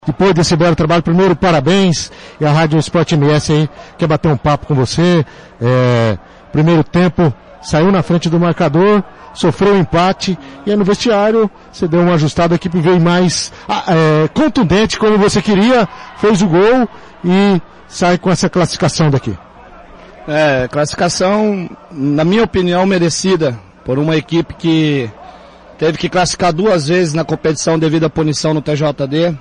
Depois desse belo trabalho, primeiro parabéns, e a Rádio Sport MS aí quer bater um papo com você. Primeiro tempo, saiu na frente do marcador, sofreu um empate, e aí no vestiário você deu uma ajustada, a equipe veio mais contundente como você queria, fez o gol e sai com essa classificação daqui. Classificação, na minha opinião, merecida por uma equipe que teve que classificar 2 vezes na competição devido à punição no TJD.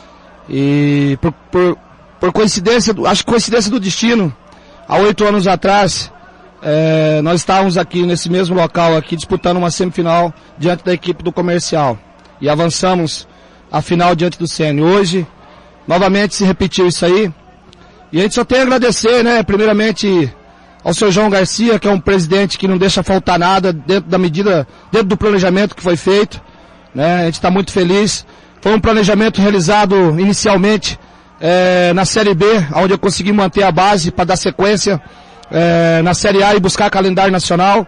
E por coincidência, acho que coincidência do destino, há 8 anos atrás, nós estávamos aqui nesse mesmo local aqui disputando uma semifinal diante da equipe do Comercial. E avançamos a final diante do CN. Hoje, novamente se repetiu isso aí. E a gente só tem a agradecer, né, primeiramente ao seu João Garcia, que é um presidente que não deixa faltar nada dentro da medida, dentro do planejamento que foi feito, né, a gente está muito feliz. Foi um planejamento realizado inicialmente na Série B, onde eu consegui manter a base para dar sequência na Série A e buscar calendário nacional.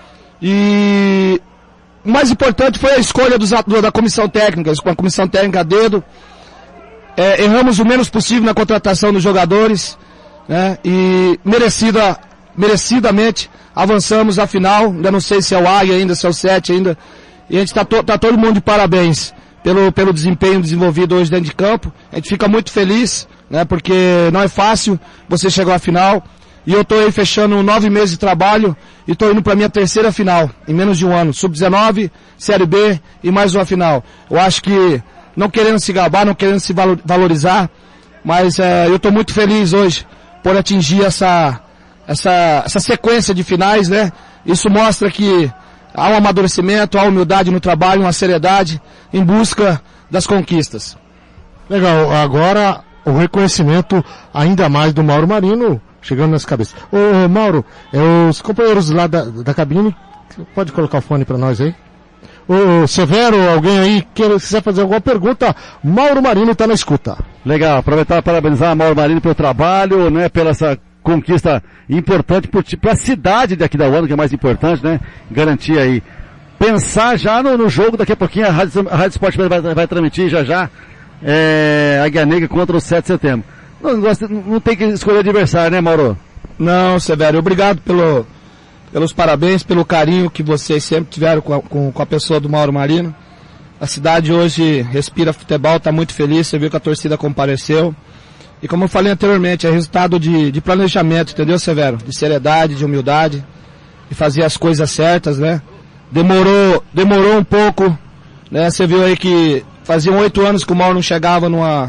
E o mais importante foi a escolha da comissão técnica, com a comissão técnica a dedo. Erramos o menos possível na contratação dos jogadores, né, e merecidamente avançamos à final. Ainda não sei se é o Águia ainda, se é o 7 ainda. E a gente tá todo mundo de parabéns pelo desempenho desenvolvido hoje dentro de campo. A gente fica muito feliz, né, porque não é fácil você chegar à final. E eu estou aí fechando 9 meses de trabalho e estou indo para a minha 3ª final, em menos de um ano. Sub-19, Série B e mais uma final. Eu acho que, não querendo se gabar, não querendo se valorizar, mas eu estou muito feliz hoje por atingir essa sequência de finais, né. Isso mostra que há um amadurecimento, há humildade no trabalho, uma seriedade em busca das conquistas. Legal, agora o reconhecimento ainda mais do Mauro Marino chegando nas cabeças. Ô Mauro, os companheiros lá da cabine, pode colocar o fone para nós aí? Ô Severo, alguém aí quiser fazer alguma pergunta, Mauro Marino está na escuta. Legal, aproveitar para parabenizar Mauro Marino pelo trabalho, né, pela essa conquista importante para a cidade de Aquidauana, que é mais importante, né? Garantir aí. Pensar já no jogo, daqui a pouquinho a Rádio Sport vai transmitir já Águia Negra contra o 7 de setembro. Não tem que escolher adversário, né, Mauro? Não, Severo, obrigado pelos parabéns, pelo carinho que vocês sempre tiveram com a pessoa do Mauro Marino. A cidade hoje respira futebol, está muito feliz, você viu que a torcida compareceu. E como eu falei anteriormente, é resultado de planejamento, entendeu, Severo? De seriedade, de humildade, de fazer as coisas certas, né? Demorou um pouco, né? Você viu aí que faziam 8 anos que o Mauro não chegava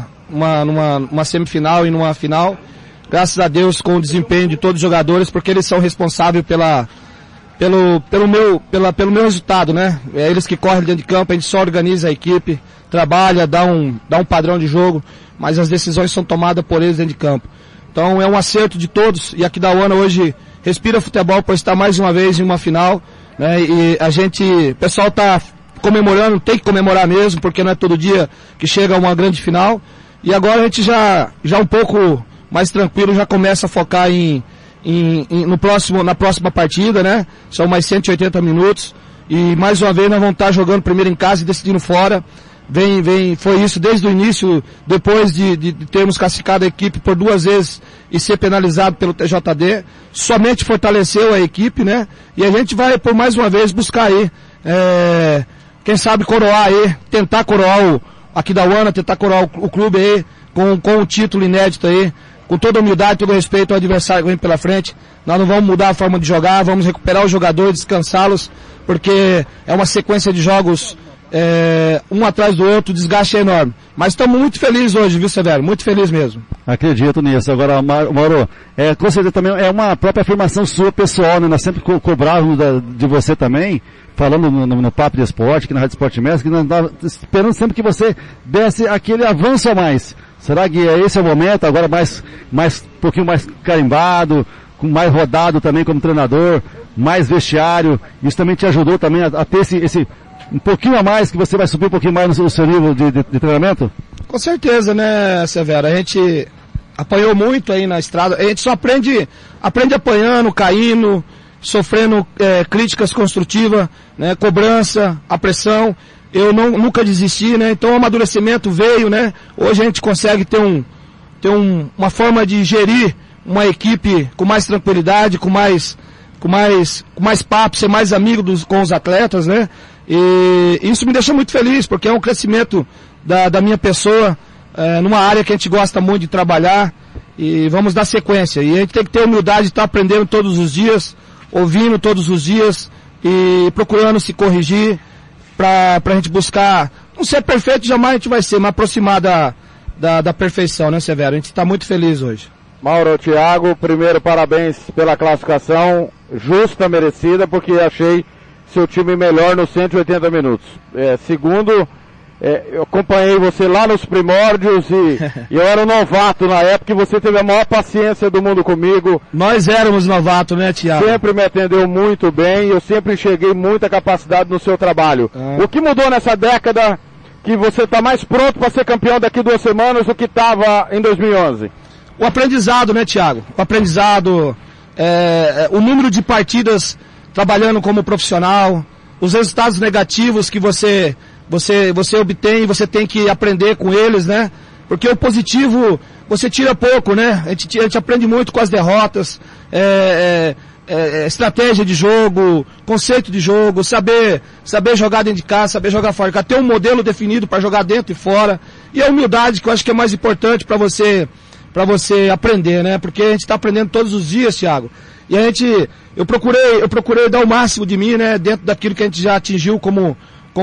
numa semifinal e numa final. Graças a Deus, com o desempenho de todos os jogadores, porque eles são responsáveis pelo meu resultado, né? É eles que correm dentro de campo, a gente só organiza a equipe, trabalha, dá um padrão de jogo, mas as decisões são tomadas por eles dentro de campo. Então é um acerto de todos, e Aquidauana hoje respira futebol por estar mais uma vez em uma final, né? E o pessoal tá comemorando, tem que comemorar mesmo, porque não é todo dia que chega uma grande final. E agora a gente já um pouco mais tranquilo, já começa a focar na próxima partida, né? São mais 180 minutos, e mais uma vez nós vamos estar jogando primeiro em casa e decidindo fora. Foi isso desde o início, depois de termos classificado a equipe por 2 vezes e ser penalizado pelo TJD, somente fortaleceu a equipe, né? E a gente vai por mais uma vez buscar aí, quem sabe coroar aí, tentar coroar o Aquidauana, tentar coroar o clube aí, com um título inédito aí, com toda a humildade, todo o respeito ao adversário que vem pela frente. Nós não vamos mudar a forma de jogar, vamos recuperar os jogadores, descansá-los, porque é uma sequência de jogos um atrás do outro, o desgaste é enorme. Mas estamos muito felizes hoje, viu, Severo? Muito feliz mesmo. Acredito nisso. Agora, Mauro, com certeza também é uma própria afirmação sua pessoal, né? Nós sempre cobrávamos de você também, falando no Papo de Esporte, aqui na Rádio Sport MS, que nós estávamos esperando sempre que você desse aquele avanço a mais. Será que esse é o momento, agora um pouquinho mais carimbado, com mais rodado também como treinador, mais vestiário? Isso também te ajudou também a ter esse um pouquinho a mais, que você vai subir um pouquinho mais no seu nível de treinamento? Com certeza, né, Severo? A gente apanhou muito aí na estrada. A gente só aprende apanhando, caindo, sofrendo críticas construtivas, né, cobrança, a pressão. eu nunca desisti, né? Então o amadurecimento veio, né? Hoje a gente consegue ter uma forma de gerir uma equipe com mais tranquilidade, com mais papo, ser mais amigo com os atletas, né? E isso me deixa muito feliz, porque é um crescimento da minha pessoa, numa área que a gente gosta muito de trabalhar, e vamos dar sequência. E a gente tem que ter humildade de estar aprendendo todos os dias, ouvindo todos os dias e procurando se corrigir para a gente buscar, não ser perfeito jamais a gente vai ser, mas aproximar da perfeição, né, Severo? A gente está muito feliz hoje. Mauro, Thiago, primeiro parabéns pela classificação, justa, merecida, porque achei seu time melhor nos 180 minutos. Segundo, eu acompanhei você lá nos primórdios e eu era um novato na época e você teve a maior paciência do mundo comigo. Nós éramos novatos, né, Thiago? Sempre me atendeu muito bem e eu sempre enxerguei muita capacidade no seu trabalho. O que mudou nessa década que você está mais pronto para ser campeão daqui 2 semanas do que estava em 2011? O aprendizado, né, Thiago? O aprendizado, o número de partidas trabalhando como profissional, os resultados negativos que você obtém, você tem que aprender com eles, né? Porque o positivo você tira pouco, né? A gente aprende muito com as derrotas, estratégia de jogo, conceito de jogo, saber jogar dentro de casa, saber jogar fora, ter um modelo definido para jogar dentro e fora, e a humildade que eu acho que é mais importante para você aprender, né? Porque a gente está aprendendo todos os dias, Thiago. E eu procurei dar o máximo de mim, né? Dentro daquilo que a gente já atingiu como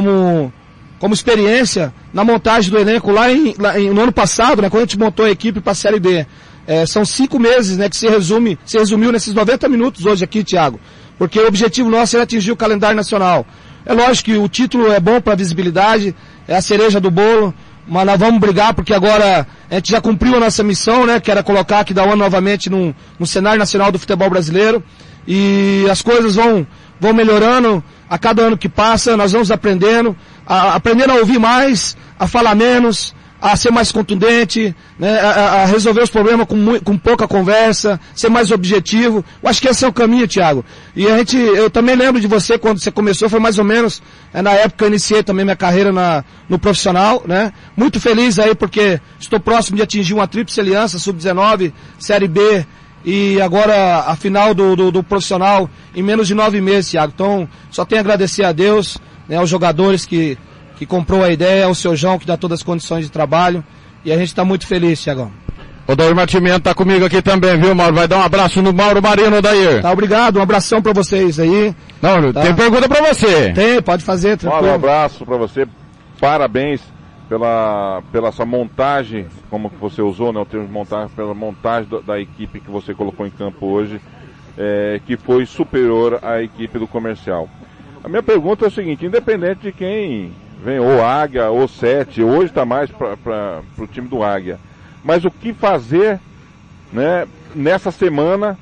experiência na montagem do elenco no ano passado, né? Quando a gente montou a equipe para a Série B. São 5 meses, né? Que se resumiu nesses 90 minutos hoje aqui, Thiago. Porque o objetivo nosso era atingir o calendário nacional. É lógico que o título é bom para a visibilidade, é a cereja do bolo, mas nós vamos brigar porque agora a gente já cumpriu a nossa missão, né? Que era colocar aqui da ONU novamente no cenário nacional do futebol brasileiro. E as coisas vão melhorando a cada ano que passa, nós vamos aprendendo a ouvir mais, a falar menos, a ser mais contundente, né, a resolver os problemas com pouca conversa, ser mais objetivo. Eu acho que esse é o caminho, Thiago. E eu também lembro de você quando você começou, foi mais ou menos na época que eu iniciei também minha carreira no profissional, né? Muito feliz aí porque estou próximo de atingir uma tríplice aliança, sub-19, Série B, e agora a final do profissional em menos de 9 meses, Thiago. Então, só tenho a agradecer a Deus, né, aos jogadores que comprou a ideia, ao seu João que dá todas as condições de trabalho, e a gente está muito feliz, Thiagão. O Odair Martimiento tá comigo aqui também, viu, Mauro? Vai dar um abraço no Mauro Marino, Odair. Tá, obrigado, um abração pra vocês aí. Não, tá. Tem pergunta pra você. Tem, pode fazer, tranquilo. Um abraço pra você, parabéns pela sua montagem, como que você usou, né, o termo montagem, pela montagem da equipe que você colocou em campo hoje, que foi superior à equipe do Comercial. A minha pergunta é o seguinte, independente de quem vem, ou Águia, ou 7, hoje está mais para o time do Águia, mas o que fazer, né, nessa semana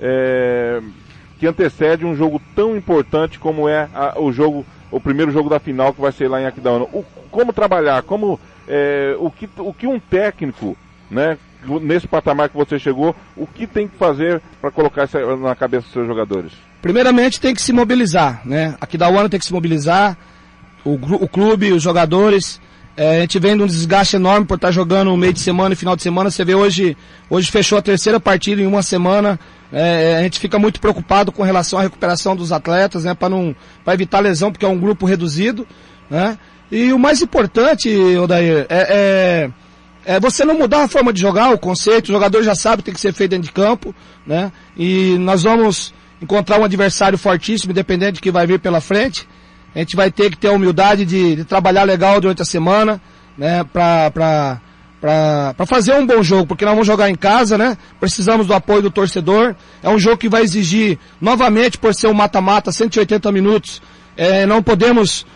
que antecede um jogo tão importante como é o primeiro jogo da final que vai ser lá em Aquidauana? Como trabalhar, o que um técnico, né, nesse patamar que você chegou, o que tem que fazer para colocar isso na cabeça dos seus jogadores? Primeiramente tem que se mobilizar, né? Aquidauana tem que se mobilizar, o clube, os jogadores. A gente vem de um desgaste enorme por estar jogando no meio de semana e final de semana. Você vê hoje fechou a 3ª partida em uma semana. A gente fica muito preocupado com relação à recuperação dos atletas, né? Para evitar lesão, porque é um grupo reduzido, né? E o mais importante, Odair, é você não mudar a forma de jogar, o conceito. O jogador já sabe que tem que ser feito dentro de campo, né? E nós vamos encontrar um adversário fortíssimo, independente de que vai vir pela frente. A gente vai ter que ter a humildade de trabalhar legal durante a semana, né, para fazer um bom jogo, porque nós vamos jogar em casa, né, precisamos do apoio do torcedor. É um jogo que vai exigir, novamente, por ser um mata-mata, 180 minutos, não podemos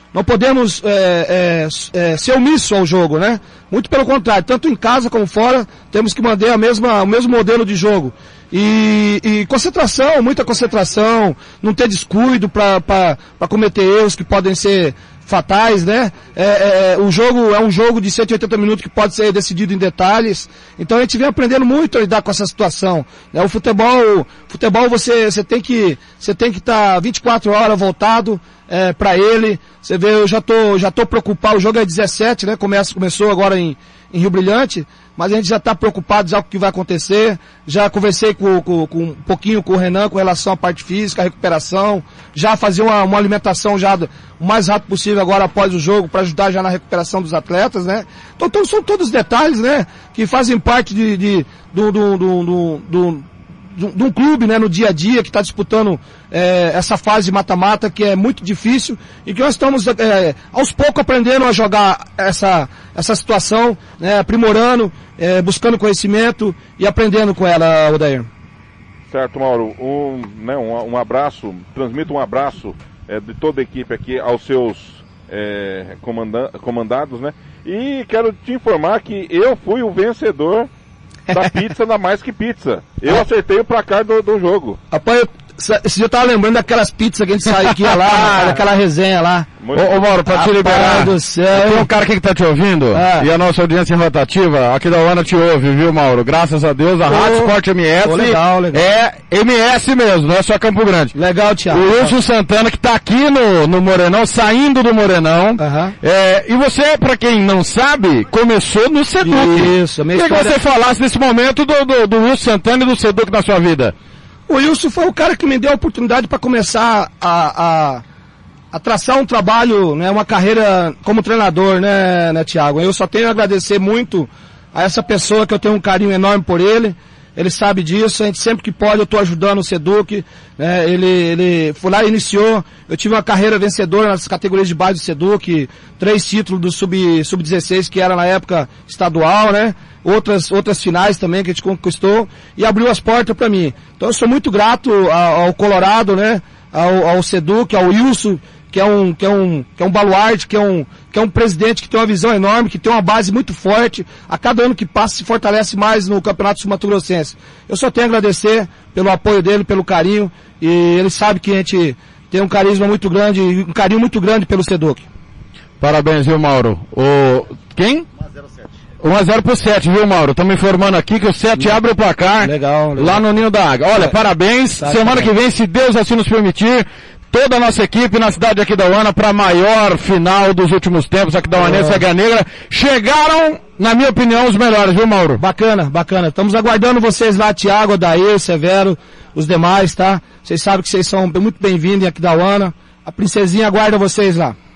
ser omisso ao jogo, né, muito pelo contrário, tanto em casa como fora, temos que manter o mesmo modelo de jogo. E concentração, muita concentração, não ter descuido para cometer erros que podem ser fatais, né? O jogo é um jogo de 180 minutos que pode ser decidido em detalhes. Então a gente vem aprendendo muito a lidar com essa situação. Né? O futebol você tem que estar 24 horas voltado para ele. Você vê, eu já tô preocupado. O jogo é 17, né? Começou agora em Rio Brilhante. Mas a gente já está preocupado já com o que vai acontecer. Já conversei um pouquinho com o Renan com relação à parte física, a recuperação. Já fazer uma alimentação já o mais rápido possível agora após o jogo para ajudar já na recuperação dos atletas, né? Então são todos detalhes, né? Que fazem parte de um clube, né, no dia a dia, que está disputando essa fase de mata-mata, que é muito difícil, e que nós estamos aos poucos aprendendo a jogar essa situação, né, aprimorando, buscando conhecimento e aprendendo com ela, Odair. Certo, Mauro. Um abraço, transmito um abraço de toda a equipe aqui aos seus comandados, né? E quero te informar que eu fui o vencedor da pizza da Mais Que Pizza. Eu acertei o placar do jogo. Rapaz, esse dia eu tava lembrando daquelas pizzas que a gente saiu aqui lá, daquela resenha lá. Ô Mauro, pra te liberar, do céu, tem um cara aqui que tá te ouvindo, e a nossa audiência rotativa, aqui da UANA te ouve, viu, Mauro? Graças a Deus, a Rádio Sport MS legal. É MS mesmo, não é só Campo Grande. Legal, Thiago. O Wilson Santana, que tá aqui no Morenão, saindo do Morenão. E você, pra quem não sabe, começou no Seduc. Isso, a minha história... Queria que você falasse nesse momento do Wilson Santana e do Seduc na sua vida. O Wilson foi o cara que me deu a oportunidade para começar a traçar um trabalho, né, uma carreira como treinador, né, Thiago? Eu só tenho a agradecer muito a essa pessoa, que eu tenho um carinho enorme por ele. Ele sabe disso, a gente sempre que pode eu estou ajudando o Seduc, né? Ele foi lá e iniciou. Eu tive uma carreira vencedora nas categorias de base do Seduc, 3 títulos do Sub-16, que era na época estadual, né? Outras finais também que a gente conquistou, e abriu as portas para mim. Então eu sou muito grato ao Colorado, né? Ao Seduc, ao Wilson, que é um baluarte, que é um presidente que tem uma visão enorme, que tem uma base muito forte. A cada ano que passa se fortalece mais no Campeonato Sul-Mato-Grossense. Eu só tenho a agradecer pelo apoio dele, pelo carinho, e ele sabe que a gente tem um carisma muito grande, um carinho muito grande pelo Seduc. Parabéns, viu, Mauro? Quem? 1-0 pro 7, viu, Mauro? Estamos informando aqui que o 7 abre o placar. Legal. Lá no Ninho da Águia. Olha, parabéns. Semana que vem, se Deus assim nos permitir, toda a nossa equipe na cidade aqui da UANA para a maior final dos últimos tempos aqui da UANense Águia Negra. Chegaram, na minha opinião, os melhores, viu, Mauro? Bacana. Estamos aguardando vocês lá, Thiago, Odair, Severo, os demais, tá? Vocês sabem que vocês são muito bem-vindos aqui da UANA. A princesinha aguarda vocês lá.